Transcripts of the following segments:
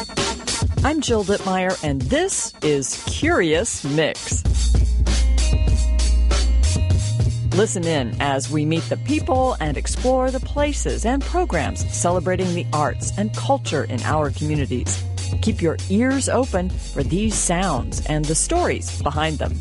I'm Jill Dittmeyer, and this is Curious Mix. Listen in as we meet the people and explore the places and programs celebrating the arts and culture in our communities. Keep your ears open for these sounds and the stories behind them.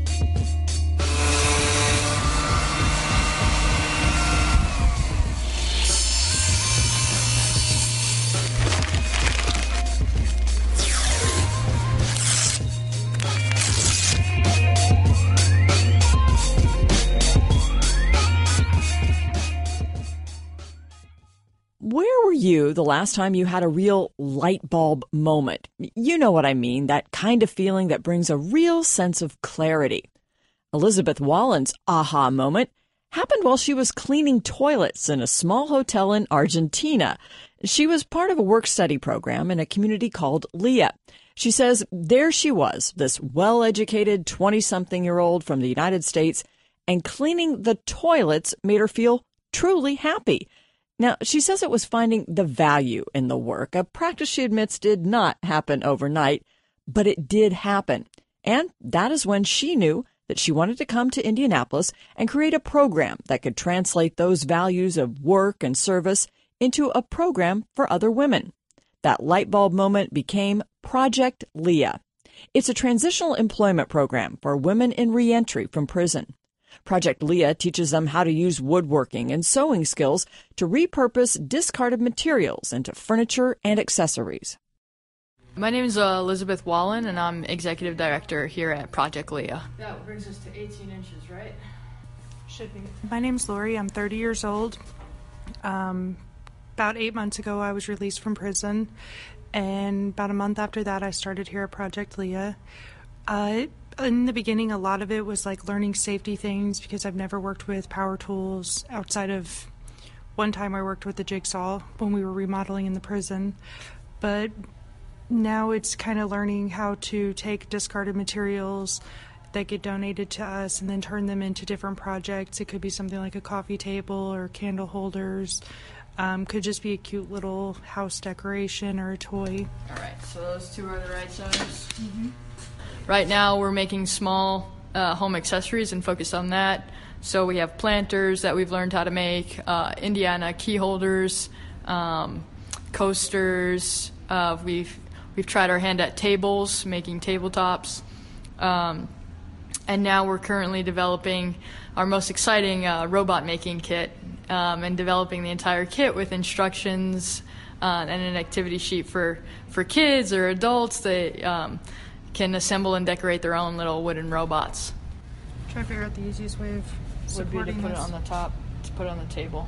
Where were you the last time you had a real light bulb moment? You know what I mean, that kind of feeling that brings a real sense of clarity. Elizabeth Wallen's aha moment happened while she was cleaning toilets in a small hotel in Argentina. She was part of a work-study program in a community called Leah. She says there she was, this well-educated 20-something-year-old from the United States, and cleaning the toilets made her feel truly happy. Now, she says it was finding the value in the work, a practice she admits did not happen overnight, but it did happen. And that is when she knew that she wanted to come to Indianapolis and create a program that could translate those values of work and service into a program for other women. That light bulb moment became Project Leah. It's a transitional employment program for women in reentry from prison. Project Leah teaches them how to use woodworking and sewing skills to repurpose discarded materials into furniture and accessories. My name is Elizabeth Wallen, and I'm executive director here at Project Leah. That brings us to 18 inches, right? Should be. My name's Lori. I'm 30 years old. About 8 months ago, I was released from prison, and about a month after that, I started here at Project Leah. In the beginning, a lot of it was like learning safety things because I've never worked with power tools outside of one time I worked with the jigsaw when we were remodeling in the prison. But now it's kind of learning how to take discarded materials that get donated to us and then turn them into different projects. It could be something like a coffee table or candle holders. Could just be a cute little house decoration or a toy. All right, so those two are the right size. Mm-hmm. Right now, we're making small home accessories and focus on that. So we have planters that we've learned how to make, Indiana key holders, coasters. We've tried our hand at tables, making tabletops. And now we're currently developing our most exciting robot making kit and developing the entire kit with instructions and an activity sheet for kids or adults that can assemble and decorate their own little wooden robots. Try to figure out the easiest way of supporting would be to put this. it on the top, to put it on the table.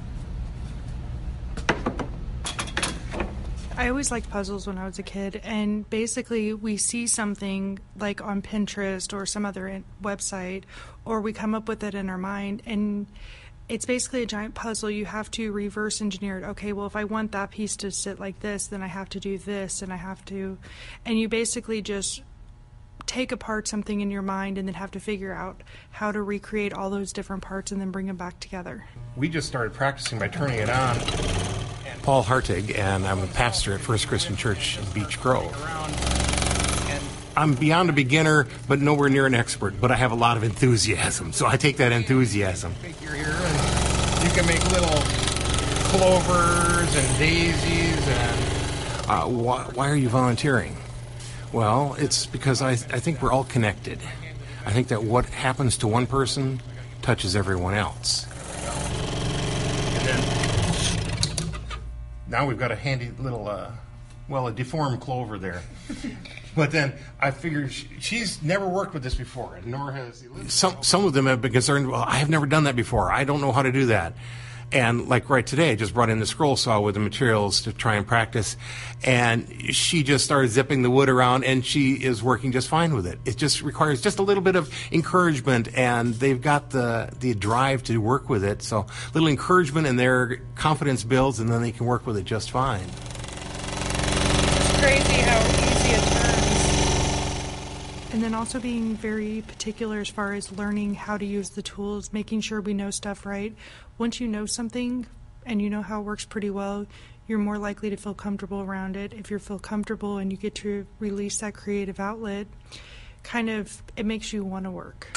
I always liked puzzles when I was a kid, and basically we see something like on Pinterest or some other website, or we come up with it in our mind, and it's basically a giant puzzle. You have to reverse engineer it. Okay, well, if I want that piece to sit like this, then I have to do this, and and you basically just take apart something in your mind and then have to figure out how to recreate all those different parts and then bring them back together. We just started practicing by turning it on. Paul Hartig, and I'm a pastor at First Christian Church in Beech Grove. I'm beyond a beginner, but nowhere near an expert, but I have a lot of enthusiasm, so I take that enthusiasm. Figure here, and you can make little clovers and daisies and... Why are you volunteering? Well, it's because I think we're all connected. I think that what happens to one person touches everyone else. And then now we've got a handy little, a deformed clover there. But then I figured she's never worked with this before, nor has Elizabeth. Some of them have been concerned, well, I have never done that before. I don't know how to do that. And like right today, I just brought in the scroll saw with the materials to try and practice. And she just started zipping the wood around, and she is working just fine with it. It just requires just a little bit of encouragement, and they've got the drive to work with it. So a little encouragement, and their confidence builds, and then they can work with it just fine. It's crazy how easy it turns. And then also being very particular as far as learning how to use the tools, making sure we know stuff right. Once you know something, and you know how it works pretty well, you're more likely to feel comfortable around it. If you feel comfortable and you get to release that creative outlet, it makes you want to work.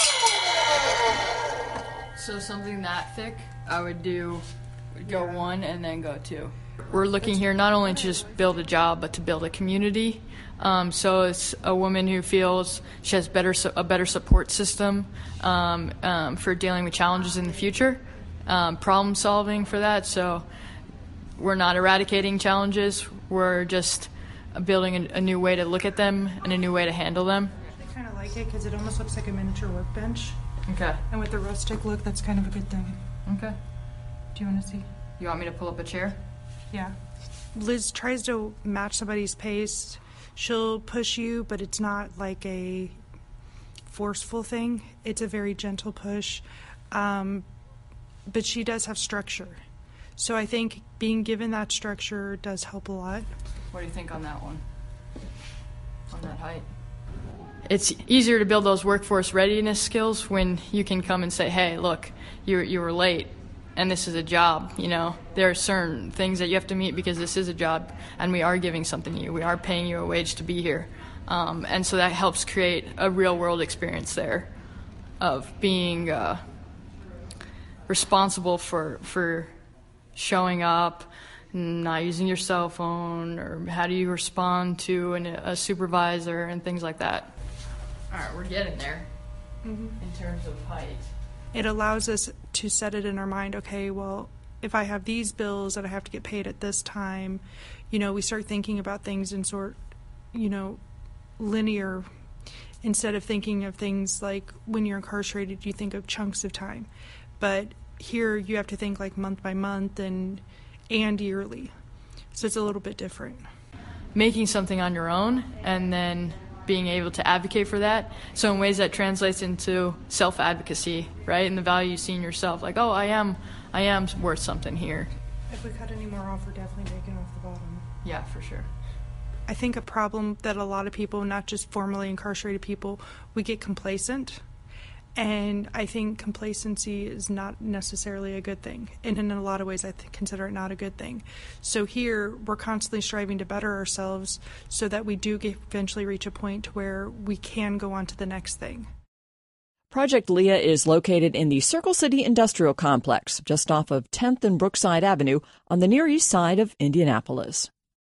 So something that thick, I would go 1 and then go 2. We're looking here not only to just build a job, but to build a community. So it's a woman who feels she has a better support system for dealing with challenges in the future, problem solving for that. So we're not eradicating challenges. We're just building a new way to look at them and a new way to handle them. I kind of like it because it almost looks like a miniature workbench. Okay. And with the rustic look, that's kind of a good thing. Okay. Do you want to see? You want me to pull up a chair? Yeah. Liz tries to match somebody's pace. She'll push you, but it's not like a forceful thing. It's a very gentle push. But she does have structure. So I think being given that structure does help a lot. What do you think on that one? On that height? It's easier to build those workforce readiness skills when you can come and say, hey, look, you were late, and this is a job. There are certain things that you have to meet because this is a job, and we are giving something to you. We are paying you a wage to be here. And so that helps create a real-world experience there of being responsible for showing up, not using your cell phone, or how do you respond to a supervisor and things like that. All right, we're getting there in terms of height. It allows us to set it in our mind, okay, well, if I have these bills that I have to get paid at this time, we start thinking about things in linear, instead of thinking of things like when you're incarcerated, you think of chunks of time. But here you have to think like month by month and yearly. So it's a little bit different. Making something on your own and then being able to advocate for that. So in ways that translates into self-advocacy, right? And the value you see in yourself, like, oh, I am worth something here. If we cut any more off, we're definitely taking off the bottom. Yeah, for sure. I think a problem that a lot of people, not just formerly incarcerated people, we get complacent. And I think complacency is not necessarily a good thing. And in a lot of ways, I consider it not a good thing. So here, we're constantly striving to better ourselves so that we do eventually reach a point where we can go on to the next thing. Project Leah is located in the Circle City Industrial Complex, just off of 10th and Brookside Avenue on the Near East Side of Indianapolis.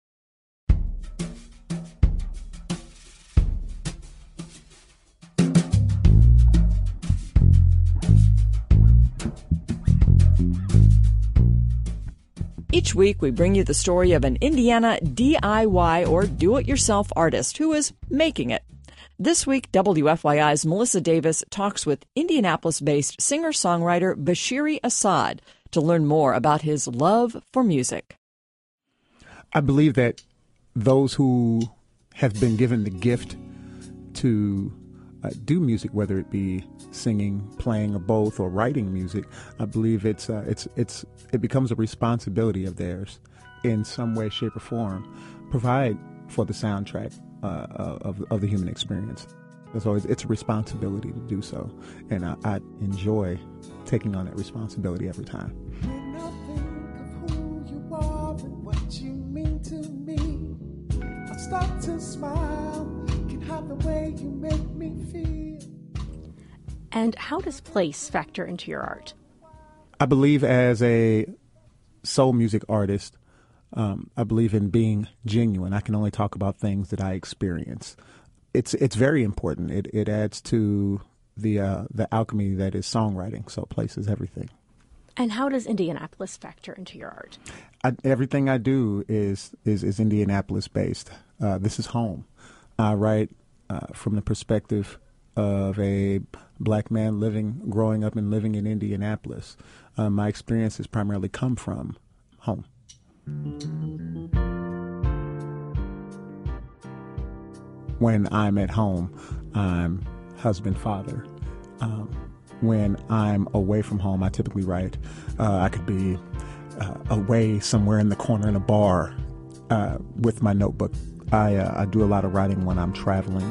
Each week, we bring you the story of an Indiana DIY or do-it-yourself artist who is making it. This week, WFYI's Melissa Davis talks with Indianapolis-based singer-songwriter Bashiri Assad to learn more about his love for music. I believe that those who have been given the gift to do music, whether it be singing, playing, or both, or writing music, I believe it becomes a responsibility of theirs in some way, shape, or form. Provide for the soundtrack of the human experience. So it's a responsibility to do so, and I enjoy taking on that responsibility every time. When I think of who you are and what you mean to me, I start to smile. Can have the way you make me feel. And how does place factor into your art? I believe as a soul music artist, I believe in being genuine. I can only talk about things that I experience. It's very important. It adds to the alchemy that is songwriting. So place is everything. And how does Indianapolis factor into your art? Everything I do is Indianapolis based. This is home. I write from the perspective of a black man growing up and living in Indianapolis. My experience has primarily come from home. When I'm at home, I'm husband, father. When I'm away from home, I typically write. I could be away somewhere in the corner in a bar with my notebook. I do a lot of writing when I'm traveling.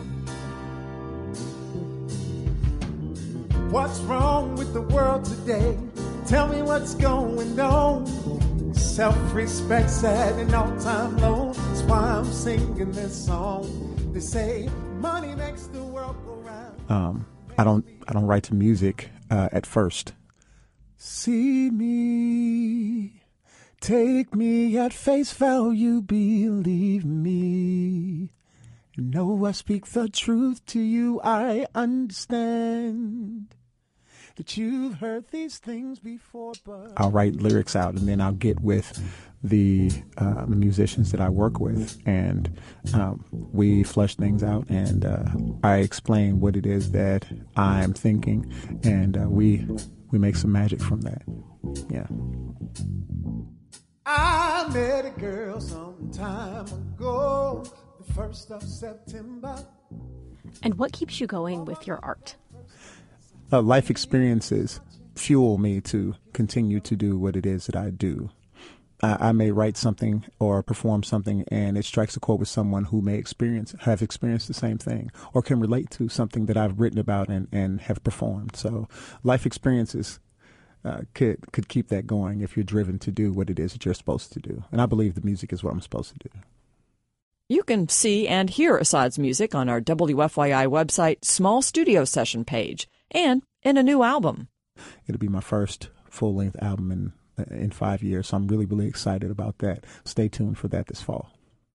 What's wrong with the world today? Tell me what's going on. Self-respect's at an all-time low. That's why I'm singing this song. They say money makes the world go round. I don't write to music at first. See me, take me at face value, believe me. No, I speak the truth to you. I understand that you've heard these things before, but I'll write lyrics out, and then I'll get with the musicians that I work with, and we flesh things out, and I explain what it is that I'm thinking, and we make some magic from that. Yeah. I met a girl some time ago, the 1st of September. And what keeps you going with your art? Life experiences fuel me to continue to do what it is that I do. I may write something or perform something, and it strikes a chord with someone who may have experienced the same thing, or can relate to something that I've written about and have performed. So life experiences could keep that going if you're driven to do what it is that you're supposed to do. And I believe the music is what I'm supposed to do. You can see and hear Assad's music on our WFYI website Small Studio Session page and in a new album. It'll be my first full-length album in 5 years, so I'm really, really excited about that. Stay tuned for that this fall.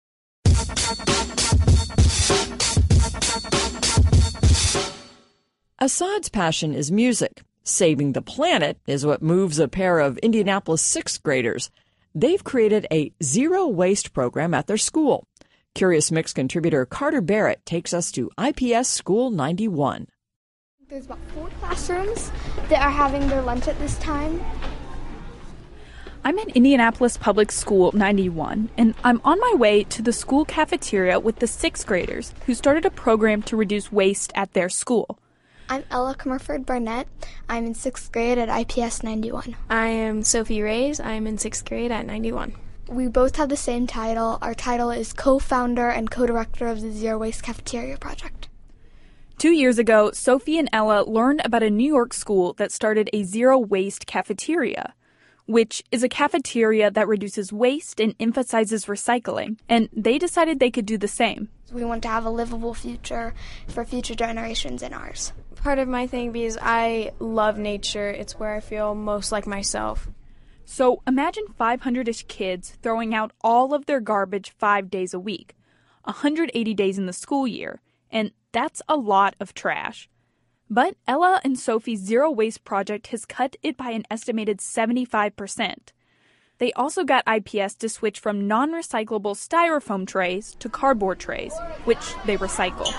Assad's passion is music. Saving the planet is what moves a pair of Indianapolis sixth graders. They've created a zero-waste program at their school. Curious Mix contributor Carter Barrett takes us to IPS School 91. There's about 4 classrooms that are having their lunch at this time. I'm at Indianapolis Public School 91, and I'm on my way to the school cafeteria with the 6th graders who started a program to reduce waste at their school. I'm Ella Comerford Barnett. I'm in 6th grade at IPS 91. I am Sophie Reyes. I'm in 6th grade at 91. We both have the same title. Our title is co-founder and co-director of the Zero Waste Cafeteria Project. 2 years ago, Sophie and Ella learned about a New York school that started a zero-waste cafeteria, which is a cafeteria that reduces waste and emphasizes recycling, and they decided they could do the same. We want to have a livable future for future generations and ours. Part of my thing because I love nature. It's where I feel most like myself. So imagine 500-ish kids throwing out all of their garbage 5 days a week, 180 days in the school year, and that's a lot of trash. But Ella and Sophie's Zero Waste project has cut it by an estimated 75%. They also got IPS to switch from non-recyclable styrofoam trays to cardboard trays, which they recycle.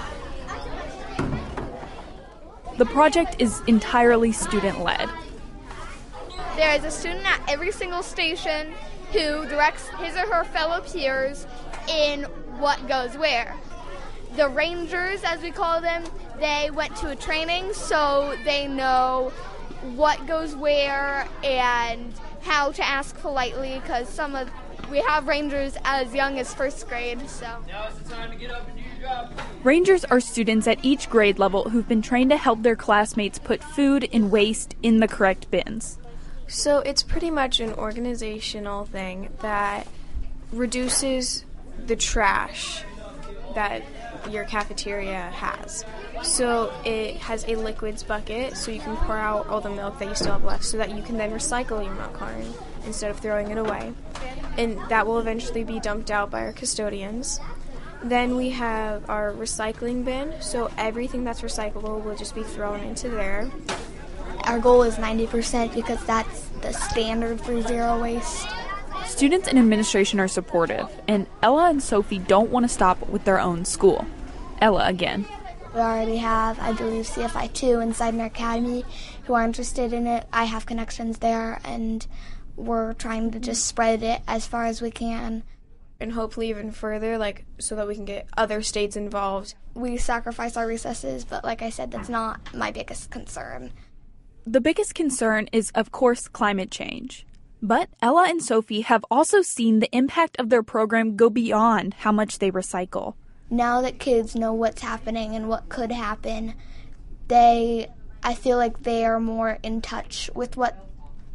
The project is entirely student-led. There is a student at every single station who directs his or her fellow peers in what goes where. The Rangers, as we call them, they went to a training so they know what goes where and how to ask politely, because we have Rangers as young as 1st grade. So now is the time to get up and do your job. Rangers are students at each grade level who've been trained to help their classmates put food and waste in the correct bins. So it's pretty much an organizational thing that reduces the trash that your cafeteria has. So it has a liquids bucket, so you can pour out all the milk that you still have left so that you can then recycle your milk carton instead of throwing it away. And that will eventually be dumped out by our custodians. Then we have our recycling bin, so everything that's recyclable will just be thrown into there. Our goal is 90% because that's the standard for zero waste. Students and administration are supportive, and Ella and Sophie don't want to stop with their own school. Ella again. We already have, I believe, CFI 2 inside our academy who are interested in it. I have connections there, and we're trying to just spread it as far as we can. And hopefully even further, so that we can get other states involved. We sacrifice our recesses, but like I said, that's not my biggest concern. The biggest concern is, of course, climate change. But Ella and Sophie have also seen the impact of their program go beyond how much they recycle. Now that kids know what's happening and what could happen, I feel like they are more in touch with what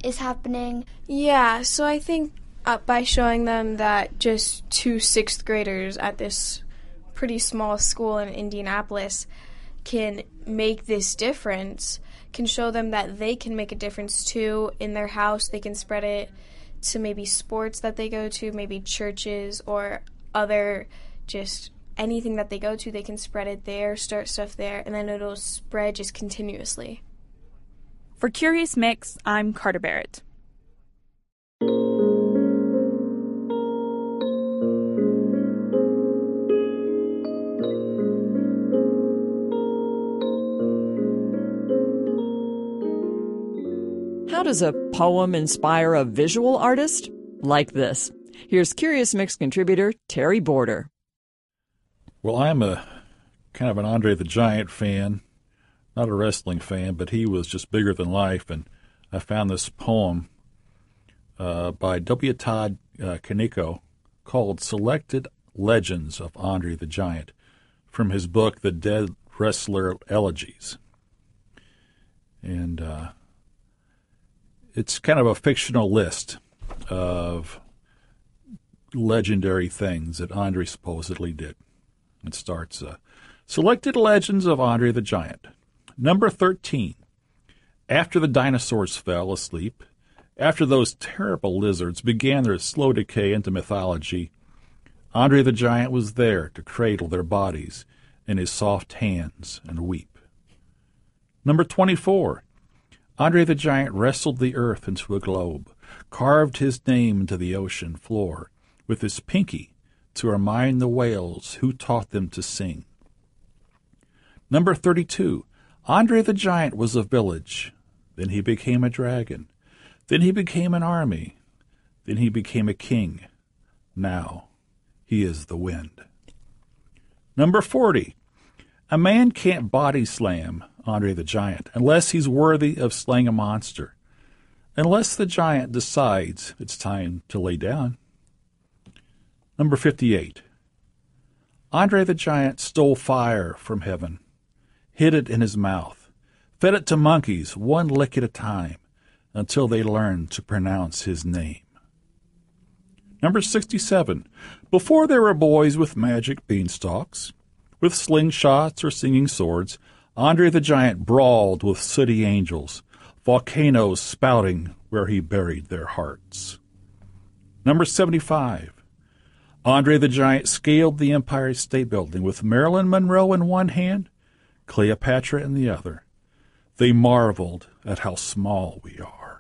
is happening? Yeah, so I think by showing them that just 2 6th graders at this pretty small school in Indianapolis can make this difference, can show them that they can make a difference too in their house. They can spread it to maybe sports that they go to, maybe churches or other just anything that they go to. They can spread it there, start stuff there, and then it'll spread just continuously. For Curious Mix, I'm Carter Barrett. How does a poem inspire a visual artist? Like this. Here's Curious Mix contributor Terry Border. Well, I'm a kind of an Andre the Giant fan, not a wrestling fan, but he was just bigger than life, and I found this poem by W. Todd Kaneko called Selected Legends of Andre the Giant from his book, The Dead Wrestler Elegies. And it's kind of a fictional list of legendary things that Andre supposedly did. It starts, Selected Legends of Andre the Giant. Number 13. After the dinosaurs fell asleep, after those terrible lizards began their slow decay into mythology, Andre the Giant was there to cradle their bodies in his soft hands and weep. Number 24. Andre the Giant wrestled the earth into a globe, carved his name into the ocean floor with his pinky to remind the whales who taught them to sing. Number 32. Andre the Giant was a village. Then he became a dragon. Then he became an army. Then he became a king. Now he is the wind. Number 40. A man can't body slam Andre the Giant unless he's worthy of slaying a monster. Unless the giant decides it's time to lay down. Number 58. Andre the Giant stole fire from heaven, hid it in his mouth, fed it to monkeys one lick at a time until they learned to pronounce his name. Number 67. Before there were boys with magic beanstalks, with slingshots or singing swords, Andre the Giant brawled with sooty angels, volcanoes spouting where he buried their hearts. Number 75. Andre the Giant scaled the Empire State Building with Marilyn Monroe in one hand, Cleopatra in the other. They marveled at how small we are.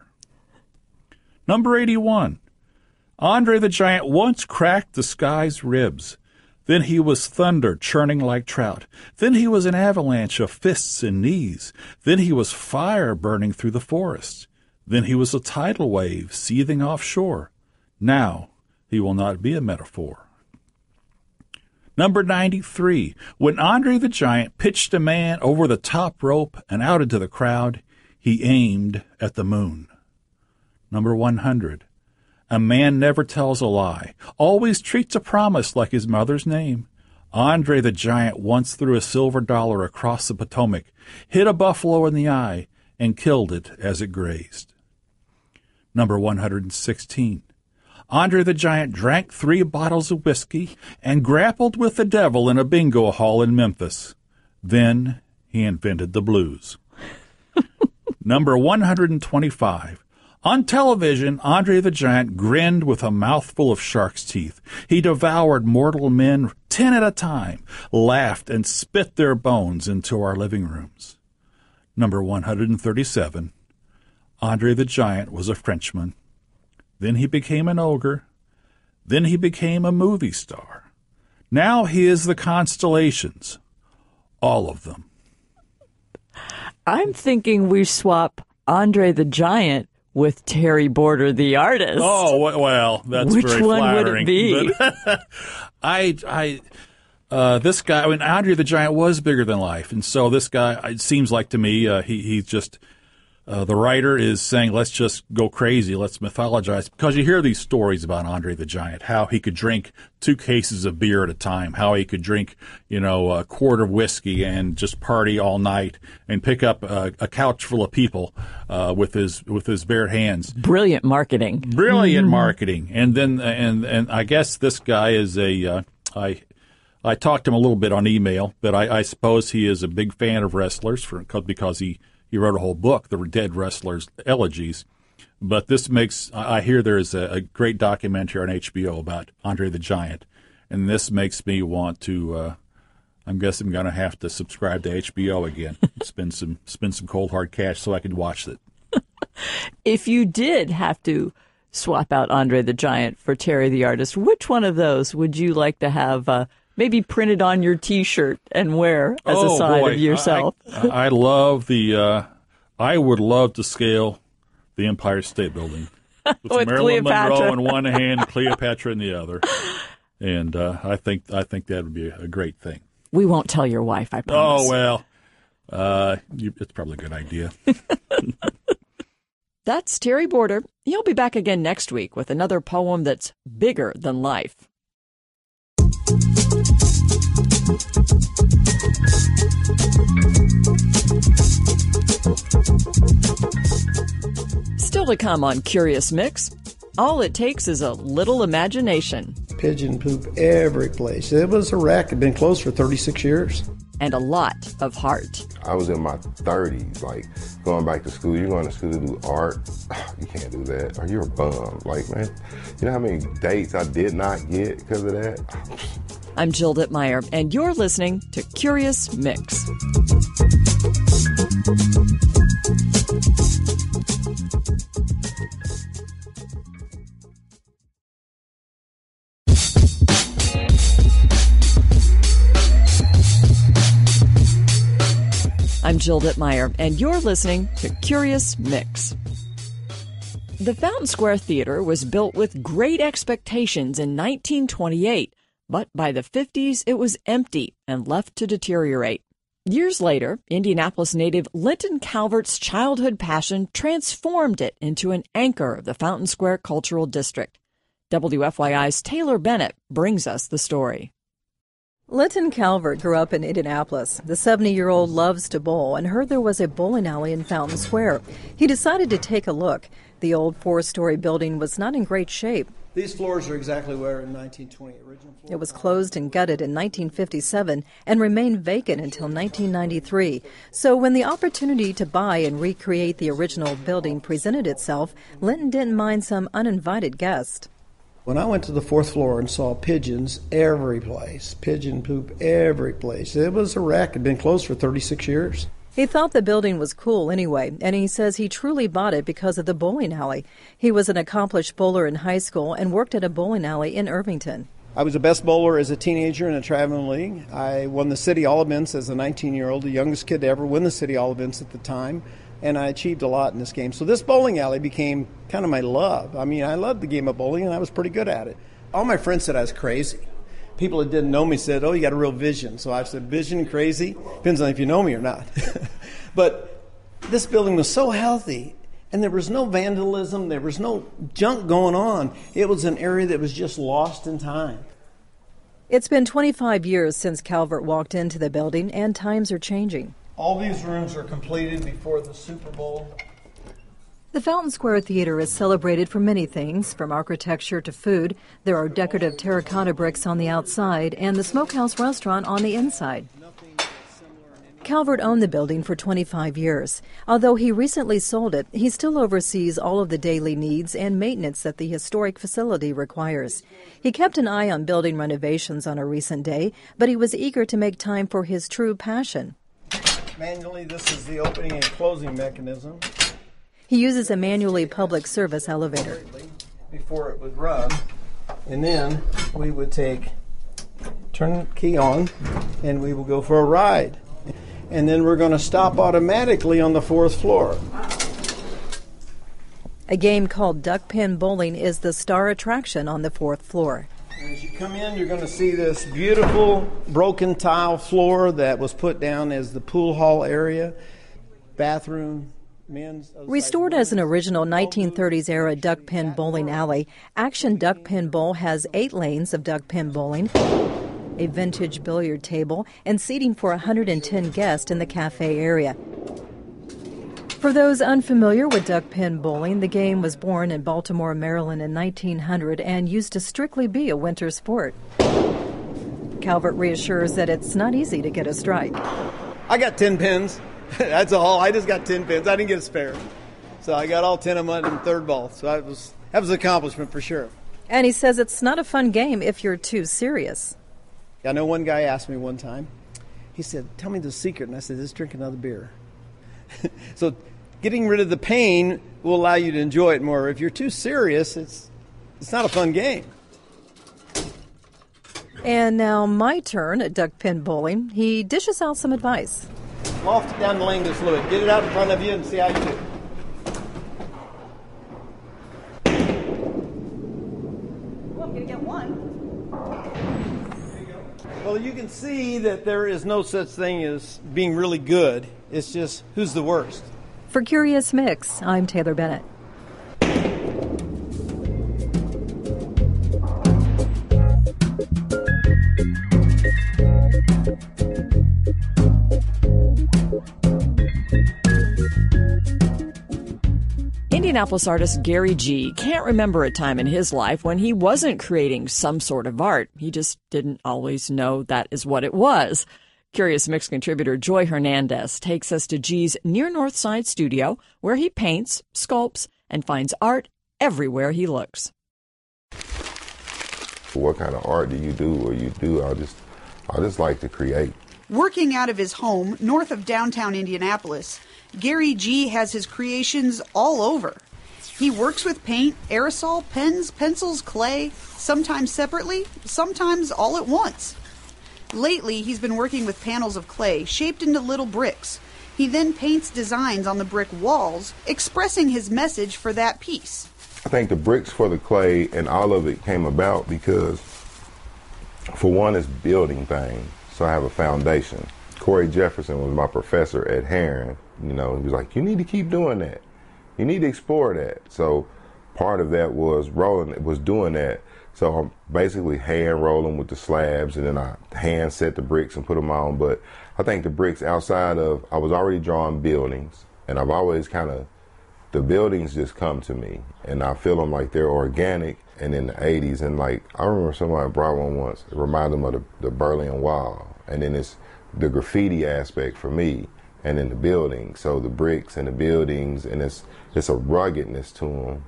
Number 81. Andre the Giant once cracked the sky's ribs. Then he was thunder churning like trout. Then he was an avalanche of fists and knees. Then he was fire burning through the forest. Then he was a tidal wave seething offshore. Now he will not be a metaphor. Number 93. When Andre the Giant pitched a man over the top rope and out into the crowd, he aimed at the moon. Number 100. A man never tells a lie, always treats a promise like his mother's name. Andre the Giant once threw a silver dollar across the Potomac, hit a buffalo in the eye, and killed it as it grazed. Number 116. Andre the Giant drank 3 bottles of whiskey and grappled with the devil in a bingo hall in Memphis. Then he invented the blues. Number 125. On television, Andre the Giant grinned with a mouthful of shark's teeth. He devoured mortal men 10 at a time, laughed, and spit their bones into our living rooms. Number 137. Andre the Giant was a Frenchman. Then he became an ogre. Then he became a movie star. Now he is the constellations. All of them. I'm thinking we swap Andre the Giant with Terry Border, the artist. Oh, well, that's Which very one flattering. would it be? This guy, I mean, Andre the Giant was bigger than life. And so this guy, it seems like to me, he's just the writer is saying, let's just go crazy, let's mythologize, because you hear these stories about Andre the Giant, how he could drink 2 cases of beer at a time, how he could drink, a quart of whiskey and just party all night and pick up a couch full of people with his bare hands. Brilliant marketing. Brilliant marketing. And then and I guess this guy is I talked to him a little bit on email, but I suppose he is a big fan of wrestlers because he wrote a whole book, The Dead Wrestlers' Elegies. But this I hear there's a great documentary on HBO about Andre the Giant, and this makes me want to, I guess I'm going to have to subscribe to HBO again, spend some cold hard cash so I can watch it. If you did have to swap out Andre the Giant for Terry the Artist, which one of those would you like to have maybe printed on your T-shirt and wear as a side of yourself? I love I would love to scale the Empire State Building with Marilyn Monroe in one hand, Cleopatra in the other, and I think that would be a great thing. We won't tell your wife, I promise. Oh well, it's probably a good idea. That's Terry Border. He'll be back again next week with another poem that's bigger than life. Still to come on Curious Mix, all it takes is a little imagination. Pigeon poop every place. It was a wreck. It had been closed for 36 years. And a lot of heart. I was in my 30s, like, going back to school. You're going to school to do art. You can't do that. Or you're a bum. Like, man, you know how many dates I did not get because of that? I'm Jill Dittmeyer, and you're listening to Curious Mix. I'm Jill Dittmeyer, and you're listening to Curious Mix. The Fountain Square Theater was built with great expectations in 1928, but by the 50s it was empty and left to deteriorate. Years later, Indianapolis native Linton Calvert's childhood passion transformed it into an anchor of the Fountain Square Cultural District. WFYI's Taylor Bennett brings us the story. Linton Calvert grew up in Indianapolis. The 70-year-old loves to bowl and heard there was a bowling alley in Fountain Square. He decided to take a look. The old 4-story building was not in great shape. These floors are exactly where in 1920 original floor. It was closed and gutted in 1957 and remained vacant until 1993. So when the opportunity to buy and recreate the original building presented itself, Linton didn't mind some uninvited guests. When I went to the 4th floor and saw pigeons every place, pigeon poop every place, it was a wreck. It had been closed for 36 years. He thought the building was cool anyway, and he says he truly bought it because of the bowling alley. He was an accomplished bowler in high school and worked at a bowling alley in Irvington. I was the best bowler as a teenager in a traveling league. I won the city all events as a 19-year-old, the youngest kid to ever win the city all events at the time. And I achieved a lot in this game. So this bowling alley became kind of my love. I mean, I loved the game of bowling, and I was pretty good at it. All my friends said I was crazy. People that didn't know me said, oh, you got a real vision. So I said, vision and crazy? Depends on if you know me or not. But this building was so healthy, and there was no vandalism. There was no junk going on. It was an area that was just lost in time. It's been 25 years since Calvert walked into the building, and times are changing. All these rooms are completed before the Super Bowl. The Fountain Square Theater is celebrated for many things, from architecture to food. There are decorative terracotta bricks on the outside and the Smokehouse restaurant on the inside. Calvert owned the building for 25 years. Although he recently sold it, he still oversees all of the daily needs and maintenance that the historic facility requires. He kept an eye on building renovations on a recent day, but he was eager to make time for his true passion. Manually, this is the opening and closing mechanism. He uses a manually public service elevator. Before it would run, and then we would turn the key on, and we will go for a ride. And then we're going to stop automatically on the 4th floor. A game called duck pin bowling is the star attraction on the 4th floor. As you come in, you're going to see this beautiful broken tile floor that was put down as the pool hall area, bathroom, Restored as an original 1930s-era duck pin bowling alley, Action Duck Pin Bowl has 8 lanes of duck pin bowling, a vintage billiard table, and seating for 110 guests in the cafe area. For those unfamiliar with duck pin bowling, the game was born in Baltimore, Maryland in 1900 and used to strictly be a winter sport. Calvert reassures that it's not easy to get a strike. I got 10 pins. That's all. I just got 10 pins. I didn't get a spare. So I got all 10 of them in third ball. So that was an accomplishment for sure. And he says it's not a fun game if you're too serious. I know one guy asked me one time, he said, tell me the secret. And I said, just drink another beer. So getting rid of the pain will allow you to enjoy it more. If you're too serious, it's not a fun game. And now my turn at duck pin bowling. He dishes out some advice. Loft it down the lane just a little bit. Get it out in front of you and see how you do. Well, I'm going to get one. Well, you can see that there is no such thing as being really good. It's just who's the worst. For Curious Mix, I'm Taylor Bennett. Indianapolis artist Gary G. can't remember a time in his life when he wasn't creating some sort of art. He just didn't always know that is what it was. Curious Mix contributor Joy Hernandez takes us to G's near North Side studio, where he paints, sculpts, and finds art everywhere he looks. What kind of art do you do? Or you do? I just like to create. Working out of his home north of downtown Indianapolis, Gary G. has his creations all over. He works with paint, aerosol, pens, pencils, clay, sometimes separately, sometimes all at once. Lately, he's been working with panels of clay shaped into little bricks. He then paints designs on the brick walls, expressing his message for that piece. I think the bricks for the clay and all of it came about because, for one, it's building things. So I have a foundation. Corey Jefferson was my professor at Heron. You know, he was like, you need to keep doing that. You need to explore that. So part of that was doing that. So I'm basically hand rolling with the slabs, and then I hand set the bricks and put them on. But I think the bricks outside of, I was already drawing buildings, and I've always the buildings just come to me, and I feel them like they're organic. And in the 80s, and like, I remember somebody brought one once, it reminded them of the Berlin Wall. And then it's the graffiti aspect for me, and then the buildings. So the bricks and the buildings, and it's a ruggedness to them.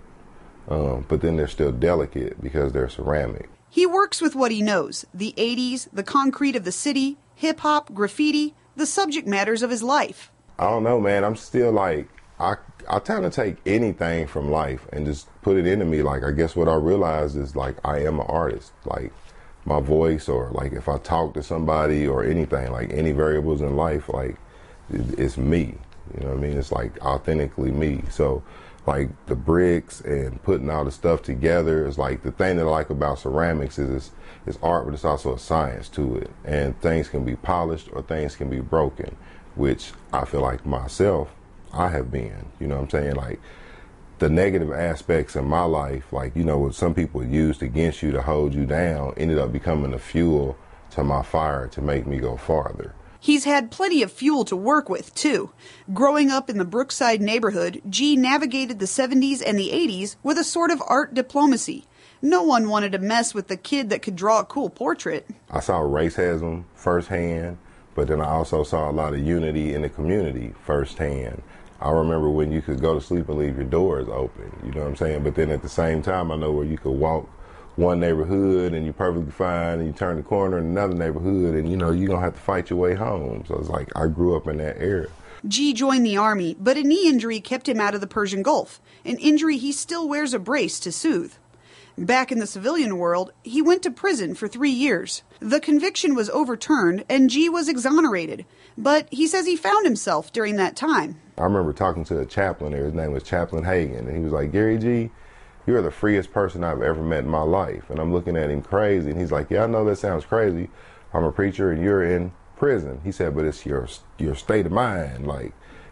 But then they're still delicate because they're ceramic. He works with what he knows, the 80s, the concrete of the city, hip-hop, graffiti, the subject matters of his life. I don't know, man. I'm still like, I tend to take anything from life and just put it into me. Like, I guess what I realized is, like, I am an artist. Like, my voice, or like if I talk to somebody or anything, like any variables in life, like it's me. You know what I mean? It's like authentically me. So like the bricks and putting all the stuff together is like, the thing that I like about ceramics is it's art, but it's also a science to it. And things can be polished or things can be broken, which I feel like myself, I have been. You know what I'm saying? Like the negative aspects in my life, like, you know, what some people used against you to hold you down, ended up becoming the fuel to my fire to make me go farther. He's had plenty of fuel to work with, too. Growing up in the Brookside neighborhood, G navigated the 70s and the 80s with a sort of art diplomacy. No one wanted to mess with the kid that could draw a cool portrait. I saw racism firsthand, but then I also saw a lot of unity in the community firsthand. I remember when you could go to sleep and leave your doors open, you know what I'm saying? But then at the same time, I know where you could walk one neighborhood and you're perfectly fine, and you turn the corner in another neighborhood and, you know, you're going to have to fight your way home. So it's like, I grew up in that era. G joined the Army, but a knee injury kept him out of the Persian Gulf, an injury he still wears a brace to soothe. Back in the civilian world, he went to prison for 3 years. The conviction was overturned and G was exonerated, but he says he found himself during that time. I remember talking to a chaplain there. His name was Chaplain Hagan, and he was like, Gary G., you're the freest person I've ever met in my life. And I'm looking at him crazy, and he's like, yeah, I know that sounds crazy. I'm a preacher and you're in prison. He said, but it's your state of mind. Like,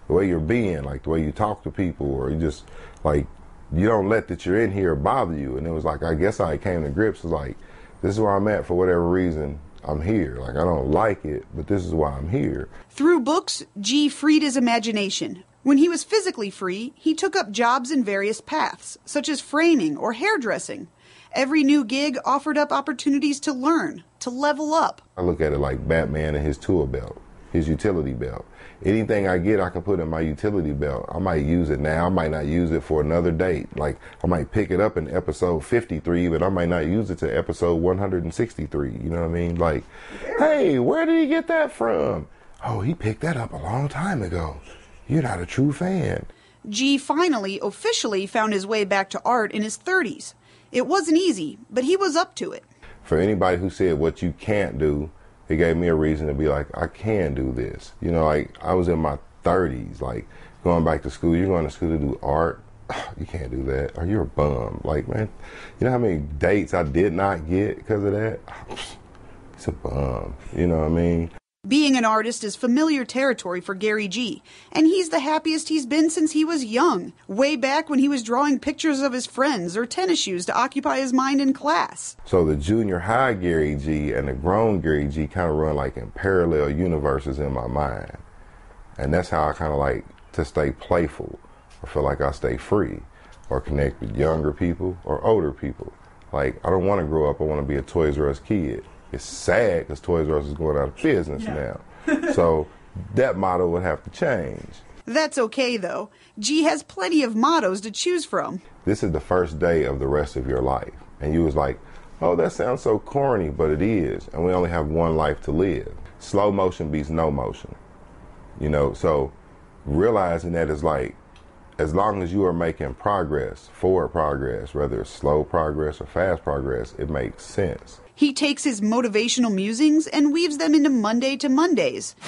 the way you're being, like the way you talk to people, or you just like you don't let that you're in here bother you. And it was like, I guess I came to grips with like, this is where I'm at for whatever reason. I'm here. Like, I don't like it, but this is why I'm here. Through books, G freed his imagination. When he was physically free, he took up jobs in various paths, such as framing or hairdressing. Every new gig offered up opportunities to learn, to level up. I look at it like Batman and his tool belt, his utility belt. Anything I get, I can put in my utility belt. I might use it now. I might not use it for another date. Like, I might pick it up in episode 53, but I might not use it to episode 163. You know what I mean? Like, hey, where did he get that from? Oh, he picked that up a long time ago. You're not a true fan. G finally, officially found his way back to art in his 30s. It wasn't easy, but he was up to it. For anybody who said what you can't do, it gave me a reason to be like, I can do this. You know, like, I was in my 30s, like, going back to school. You're going to school to do art? You can't do that. Or you're a bum. Like, man, you know how many dates I did not get because of that? It's a bum. You know what I mean? Being an artist is familiar territory for Gary G, and he's the happiest he's been since he was young, way back when he was drawing pictures of his friends or tennis shoes to occupy his mind in class. So the junior high Gary G and the grown Gary G kind of run like in parallel universes in my mind. And that's how I kind of like to stay playful, or feel like I stay free, or connect with younger people or older people. Like, I don't want to grow up, I want to be a Toys R Us kid. It's sad because Toys R Us is going out of business now. So that motto would have to change. That's okay, though. G has plenty of mottos to choose from. This is the first day of the rest of your life. And you was like, oh, that sounds so corny, but it is. And we only have one life to live. Slow motion beats no motion. You know, so realizing that is like, as long as you are making progress, forward progress, whether it's slow progress or fast progress, it makes sense. He takes his motivational musings and weaves them into Monday to Mondays.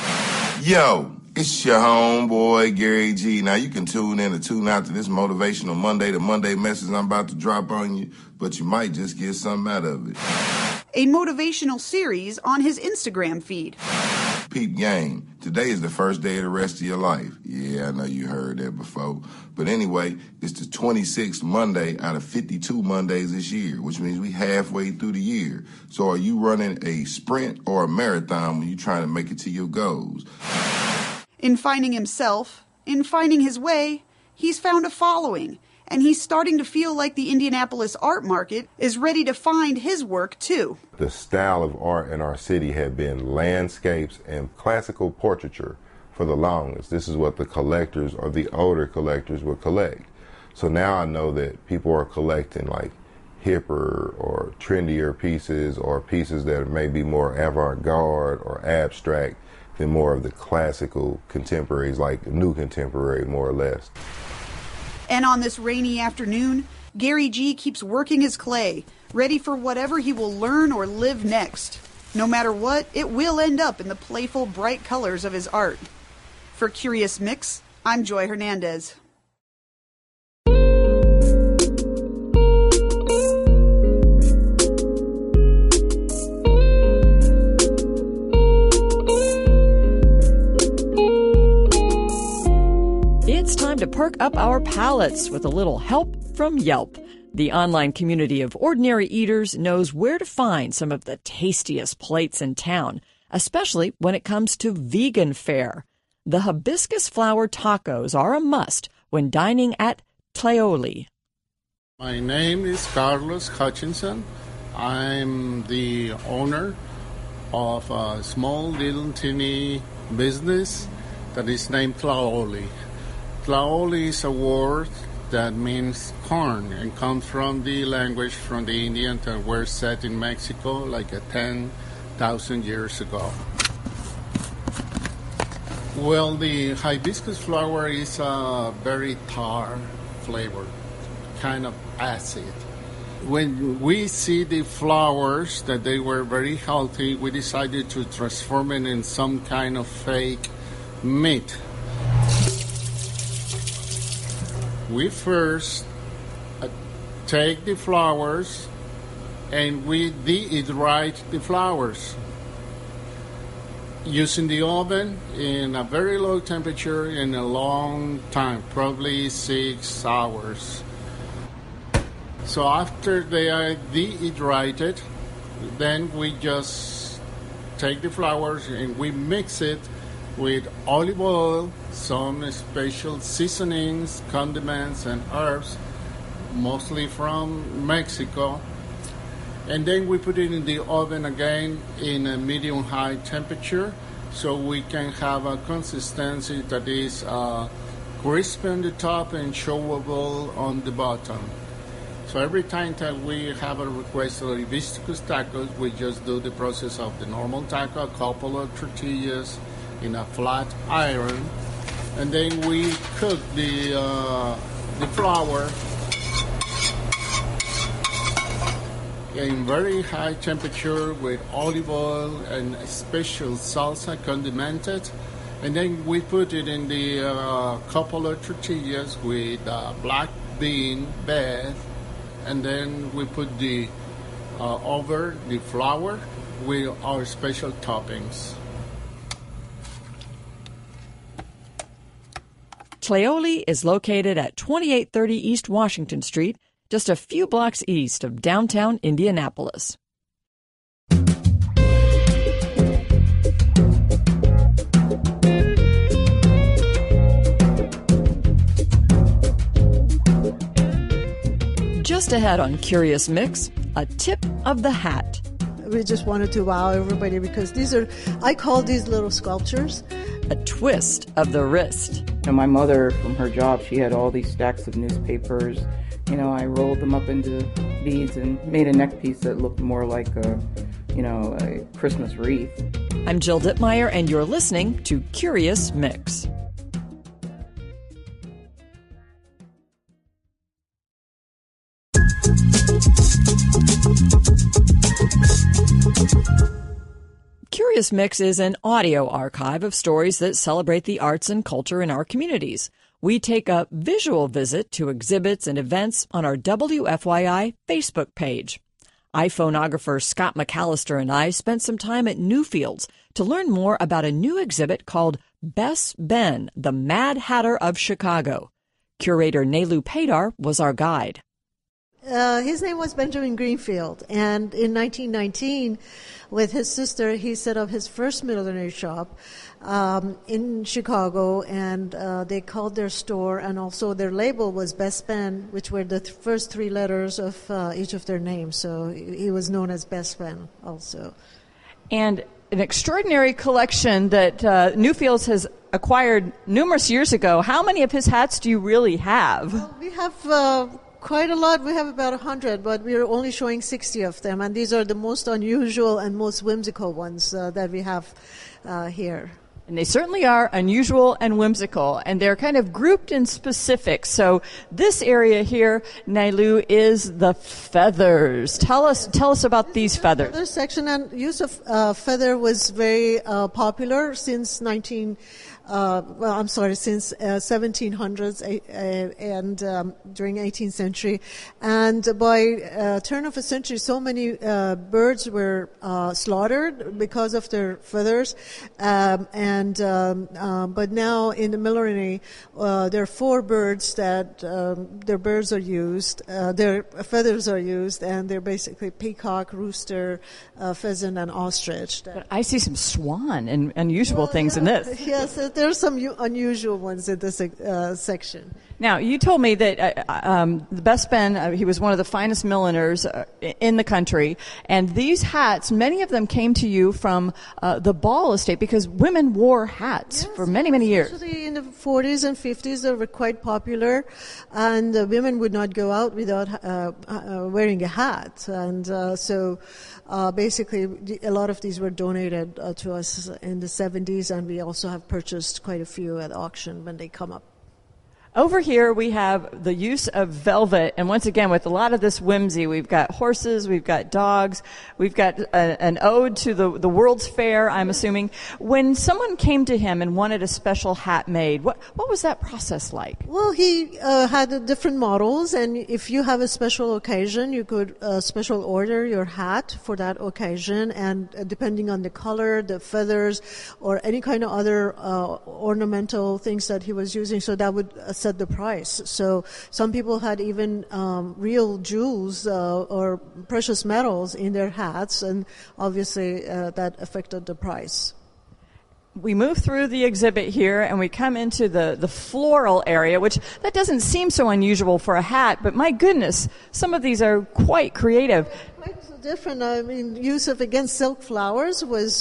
Yo, it's your homeboy, Gary G. Now, you can tune in or tune out to this motivational Monday to Monday message I'm about to drop on you, but you might just get something out of it. A motivational series on his Instagram feed. Peep game. Today is the first day of the rest of your life. Yeah, I know you heard that before. But anyway, it's the 26th Monday out of 52 Mondays this year, which means we halfway through the year. So are you running a sprint or a marathon when you're trying to make it to your goals? In finding himself, in finding his way, he's found a following. And he's starting to feel like the Indianapolis art market is ready to find his work, too. The style of art in our city had been landscapes and classical portraiture for the longest. This is what the collectors or the older collectors would collect. So now I know that people are collecting like hipper or trendier pieces, or pieces that may be more avant-garde or abstract than more of the classical contemporaries, like new contemporary, more or less. And on this rainy afternoon, Gary G keeps working his clay, ready for whatever he will learn or live next. No matter what, it will end up in the playful, bright colors of his art. For Curious Mix, I'm Joy Hernandez. It's time to perk up our palates with a little help from Yelp. The online community of ordinary eaters knows where to find some of the tastiest plates in town, especially when it comes to vegan fare. The hibiscus flower tacos are a must when dining at Tlaoli. My name is Carlos Hutchinson. I'm the owner of a small little teeny business that is named Tlaoli. Tlaoli is a word that means corn and comes from the language from the Indians that were set in Mexico like 10,000 years ago. Well, the hibiscus flower is a very tart flavor, kind of acid. When we see the flowers that they were very healthy, we decided to transform it in some kind of fake meat. We first take the flowers and we dehydrate the flowers. using the oven in a very low temperature in a long time, probably 6 hours. So after they are dehydrated, then we just take the flours and we mix it with olive oil, some special seasonings, condiments, and herbs, mostly from Mexico. And then we put it in the oven again in a medium-high temperature so we can have a consistency that is crispy on the top and showable on the bottom. So every time that we have a request of Visticus tacos, we just do the process of the normal taco, a couple of tortillas in a flat iron, and then we cook the flour in very high temperature with olive oil and special salsa condimented, and then we put it in the couple of tortillas with black bean bed, and then we put the over the flour with our special toppings. Tlaoli is located at 2830 East Washington Street, just a few blocks east of downtown Indianapolis. Just ahead on Curious Mix, a tip of the hat. We just wanted to wow everybody because I call these little sculptures. A twist of the wrist. And my mother, from her job, she had all these stacks of newspapers. I rolled them up into beads and made a neck piece that looked more like a Christmas wreath. I'm Jill Dittmeyer, and you're listening to Curious Mix. Curious Mix is an audio archive of stories that celebrate the arts and culture in our communities. We take a visual visit to exhibits and events on our WFYI Facebook page. iPhoneographer Scott McAllister and I spent some time at Newfields to learn more about a new exhibit called Bess Ben, the Mad Hatter of Chicago. Curator Nelu Padar was our guide. His name was Benjamin Greenfield, and in 1919, with his sister, he set up his first millinery shop in Chicago, and they called their store, and also their label was Bess Ben, which were the first three letters of each of their names. So he was known as Bess Ben also. And an extraordinary collection that Newfields has acquired numerous years ago. How many of his hats do you really have? Well, we have quite a lot. We have about 100, but we are only showing 60 of them, and these are the most unusual and most whimsical ones that we have here. And they certainly are unusual and whimsical, and they're kind of grouped in specifics. So this area here, Nailu, is the feathers. Tell us about these feathers. Feather section, and use of feather was very popular since since 1700s and during 18th century. And by turn of a century, so many birds were slaughtered because of their feathers. But now in the millinery, there are 4 birds that their birds are used, their feathers are used, and they're basically peacock, rooster, pheasant, and ostrich. But I see some swan and unusual things in this. Yes, there's some unusual ones in this section. Now, you told me that Bess Ben, he was one of the finest milliners in the country, and these hats, many of them came to you from the Ball estate because women wore hats for many, many years. Especially in the 40s and 50s, they were quite popular, and women would not go out without wearing a hat. And so basically, a lot of these were donated to us in the 70s, and we also have purchased quite a few at auction when they come up. Over here, we have the use of velvet, and once again, with a lot of this whimsy, we've got horses, we've got dogs, we've got an ode to the World's Fair, I'm assuming. When someone came to him and wanted a special hat made, what was that process like? Well, he had different models, and if you have a special occasion, you could special order your hat for that occasion, and depending on the color, the feathers, or any kind of other ornamental things that he was using, so that would set the price. So some people had even real jewels or precious metals in their hats, and obviously that affected the price. We move through the exhibit here and we come into the floral area, which that doesn't seem so unusual for a hat, but my goodness, some of these are quite creative. Different. I mean, use of, again, silk flowers was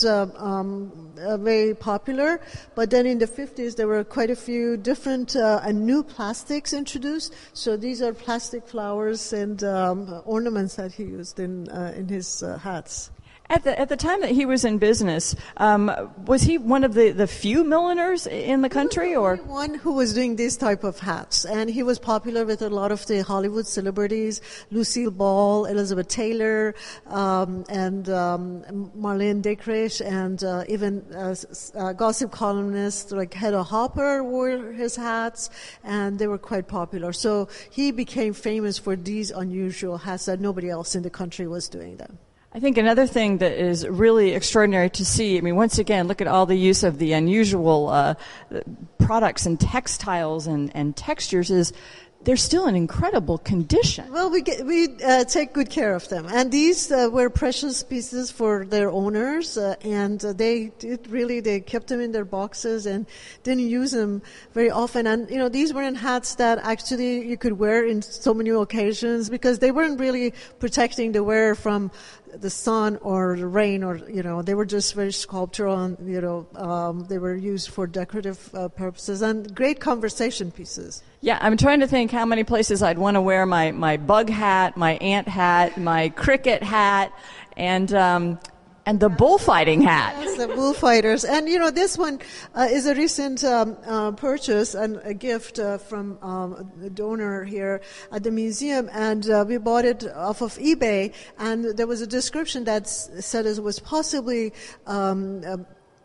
very popular, but then in the 50s there were quite a few different and new plastics introduced. So these are plastic flowers and ornaments that he used in his hats. At the time that he was in business, was he one of the few milliners in the country, or one who was doing this type of hats? And he was popular with a lot of the Hollywood celebrities: Lucille Ball, Elizabeth Taylor, and Marlene Dietrich, and even gossip columnists like Hedda Hopper wore his hats, and they were quite popular. So he became famous for these unusual hats that nobody else in the country was doing them. I think another thing that is really extraordinary to see, I mean, once again, look at all the use of the unusual products and textiles and textures, is they're still in incredible condition. Well, we take good care of them. And these were precious pieces for their owners, and they kept them in their boxes and didn't use them very often. And, you know, these weren't hats that actually you could wear in so many occasions because they weren't really protecting the wearer from the sun or the rain, or, you know, they were just very sculptural, and, you know, they were used for decorative purposes and great conversation pieces. Yeah, I'm trying to think how many places I'd want to wear my bug hat, my ant hat, my cricket hat, and the bullfighting hat. Yes, the bullfighters. And, you know, this one is a recent purchase and a gift from a donor here at the museum. And we bought it off of eBay. And there was a description that said it was possibly owned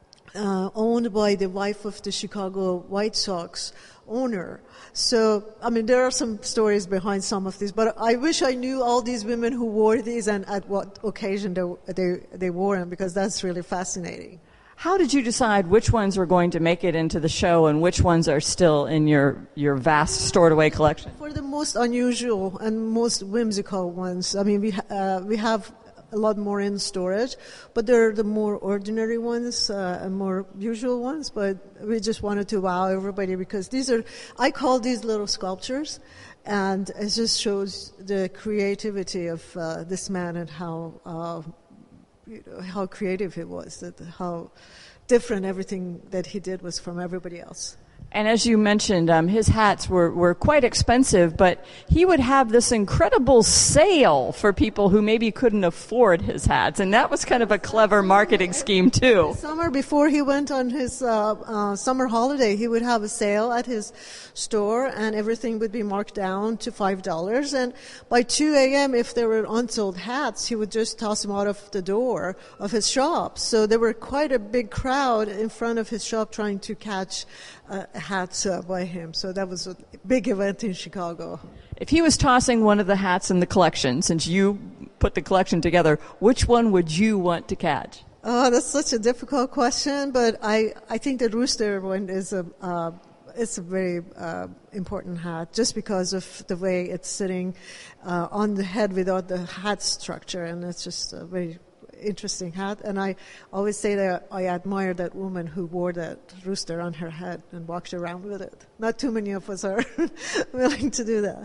by the wife of the Chicago White Sox owner. So, I mean, there are some stories behind some of these, but I wish I knew all these women who wore these and at what occasion they wore them, because that's really fascinating. How did you decide which ones were going to make it into the show and which ones are still in your vast stored away collection? For the most unusual and most whimsical ones, I mean, we have a lot more in storage, but they're the more ordinary ones and more usual ones, but we just wanted to wow everybody because I call these little sculptures, and it just shows the creativity of this man and how creative he was, how different everything that he did was from everybody else. And as you mentioned, his hats were quite expensive, but he would have this incredible sale for people who maybe couldn't afford his hats, and that was kind of a clever marketing scheme too. Summer, before he went on his summer holiday, he would have a sale at his store, and everything would be marked down to $5. And by 2 a.m., if there were unsold hats, he would just toss them out of the door of his shop. So there were quite a big crowd in front of his shop trying to catch hats by him. So that was a big event in Chicago. If he was tossing one of the hats in the collection, since you put the collection together, which one would you want to catch? Oh, that's such a difficult question, but I think the rooster one is it's a very important hat, just because of the way it's sitting on the head without the hat structure, and it's just a very interesting hat. And I always say that I admire that woman who wore that rooster on her head and walked around with it. Not too many of us are willing to do that.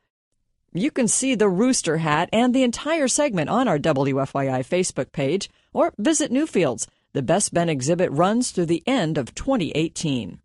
You can see the rooster hat and the entire segment on our WFYI Facebook page, or visit Newfields. The Best Ben exhibit runs through the end of 2018.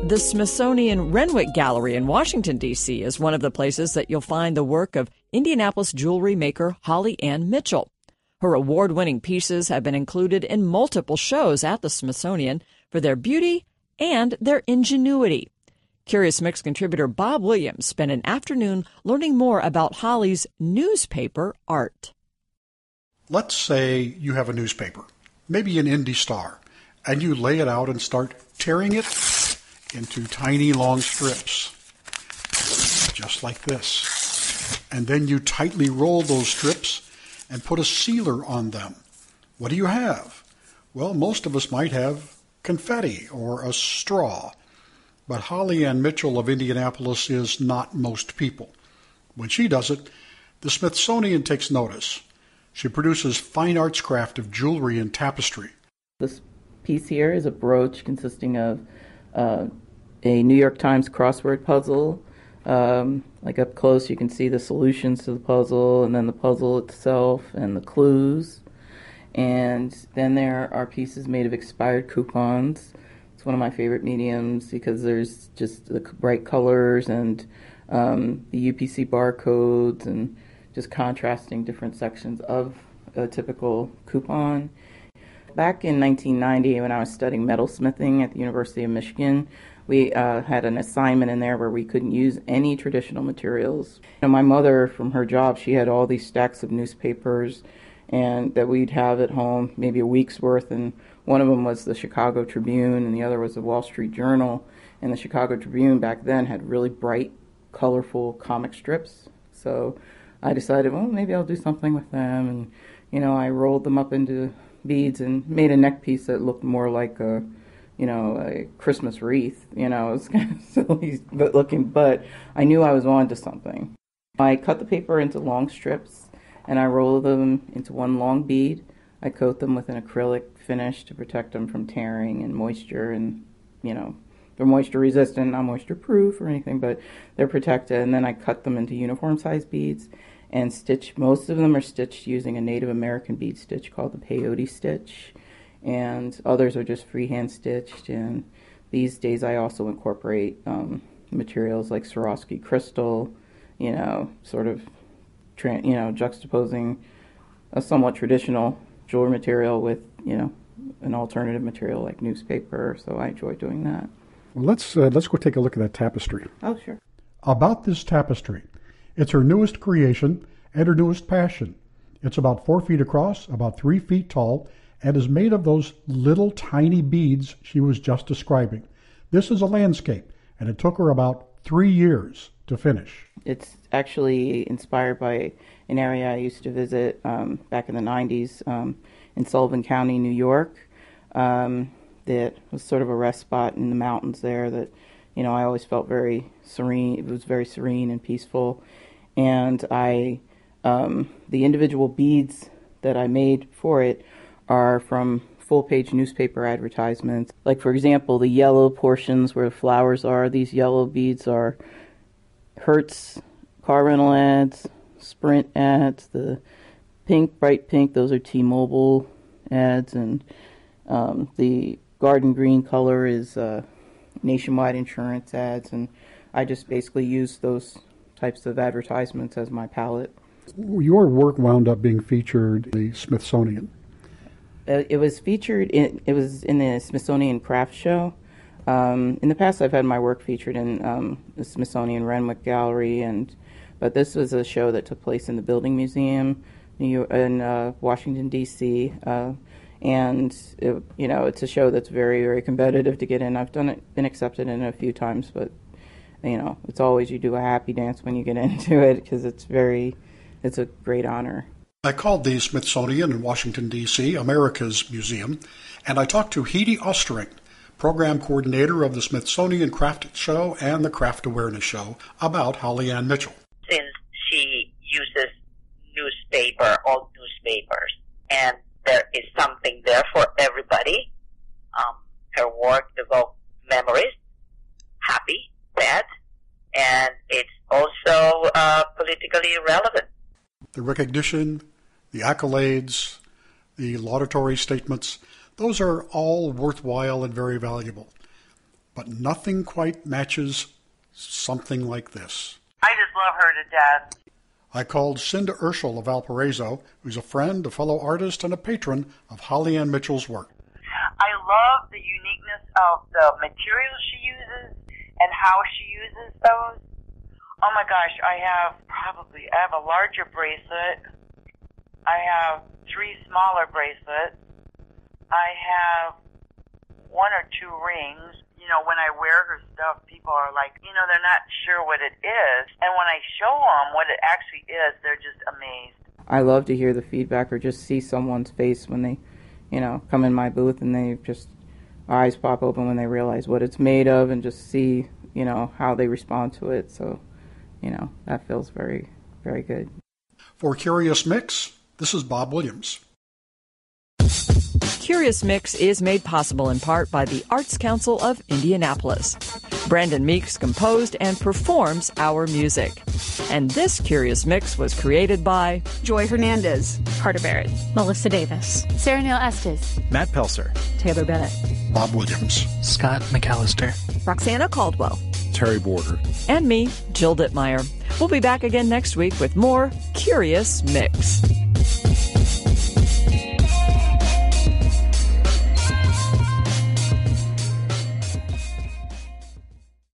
The Smithsonian Renwick Gallery in Washington, D.C. is one of the places that you'll find the work of Indianapolis jewelry maker Holly Ann Mitchell. Her award-winning pieces have been included in multiple shows at the Smithsonian for their beauty and their ingenuity. Curious Mix contributor Bob Williams spent an afternoon learning more about Holly's newspaper art. Let's say you have a newspaper, maybe an Indy Star, and you lay it out and start tearing it into tiny long strips, just like this. And then you tightly roll those strips and put a sealer on them. What do you have? Well, most of us might have confetti or a straw. But Holly Ann Mitchell of Indianapolis is not most people. When she does it, the Smithsonian takes notice. She produces fine arts craft of jewelry and tapestry. This piece here is a brooch consisting of a New York Times crossword puzzle. Like up close you can see the solutions to the puzzle, and then the puzzle itself and the clues. And then there are pieces made of expired coupons. It's one of my favorite mediums because there's just the bright colors and the UPC barcodes and just contrasting different sections of a typical coupon. Back in 1990, when I was studying metalsmithing at the University of Michigan, we had an assignment in there where we couldn't use any traditional materials. My mother, from her job, she had all these stacks of newspapers and that we'd have at home, maybe a week's worth, and one of them was the Chicago Tribune and the other was the Wall Street Journal. And the Chicago Tribune back then had really bright, colorful comic strips. So I decided, well, maybe I'll do something with them. And, I rolled them up into beads and made a neck piece that looked more like a Christmas wreath. It was kind of silly looking, but I knew I was on to something. I cut the paper into long strips and I roll them into one long bead. I coat them with an acrylic finish to protect them from tearing and moisture, and they're moisture resistant, not moisture proof or anything, but they're protected. And then I cut them into uniform size beads and stitch. Most of them are stitched using a Native American bead stitch called the peyote stitch, and others are just freehand stitched. And these days I also incorporate materials like Swarovski crystal, sort of juxtaposing a somewhat traditional jewelry material with an alternative material like newspaper. So I enjoy doing that. Well, let's go take a look at that tapestry. Oh, sure. About this tapestry. It's her newest creation and her newest passion. It's about 4 feet across, about 3 feet tall, and is made of those little tiny beads she was just describing. This is a landscape, and it took her about 3 years to finish. It's actually inspired by an area I used to visit back in the 90s in Sullivan County, New York. That was sort of a rest spot in the mountains there that, I always felt very serene. It was very serene and peaceful. And the individual beads that I made for it are from full-page newspaper advertisements. Like, for example, the yellow portions where the flowers are, these yellow beads are Hertz car rental ads, Sprint ads. The pink, bright pink, those are T-Mobile ads. And the garden green color is Nationwide insurance ads. And I just basically use those types of advertisements as my palette. Your work wound up being featured in the Smithsonian. It was featured in the Smithsonian Craft Show. In the past, I've had my work featured in the Smithsonian Renwick Gallery, but this was a show that took place in the Building Museum in Washington, D.C. And it's a show that's very, very competitive to get in. I've been accepted in it a few times, but it's always you do a happy dance when you get into it because it's a great honor. I called the Smithsonian in Washington, D.C., America's Museum, and I talked to Heidi Ostering, program coordinator of the Smithsonian Craft Show and the Craft Awareness Show, about Holly Ann Mitchell. Since she uses old newspapers, and there is something there for everybody, her work evokes memories, happy, sad, and it's also politically relevant. The recognition, the accolades, the laudatory statements, those are all worthwhile and very valuable. but nothing quite matches something like this. I just love her to death. I called Cinda Urschel of Valparaiso, who's a friend, a fellow artist, and a patron of Holly Ann Mitchell's work. I love the uniqueness of the materials she uses and how she uses those. Oh my gosh, I have a larger bracelet. I have 3 smaller bracelets. I have 1 or 2 rings. You know, when I wear her stuff, people are like, they're not sure what it is. And when I show them what it actually is, they're just amazed. I love to hear the feedback or just see someone's face when they, come in my booth and they just, eyes pop open when they realize what it's made of and just see, how they respond to it. So, that feels very, very good. For Curious Mix, this is Bob Williams. Curious Mix is made possible in part by the Arts Council of Indianapolis. Brandon Meeks composed and performs our music. And this Curious Mix was created by Joy Hernandez, Carter Barrett, Melissa Davis, Sarah Neal Estes, Matt Pelser, Taylor Bennett, Bob Williams, Scott McAllister, Roxana Caldwell, Terry Border, and me, Jill Dittmeyer. We'll be back again next week with more Curious Mix.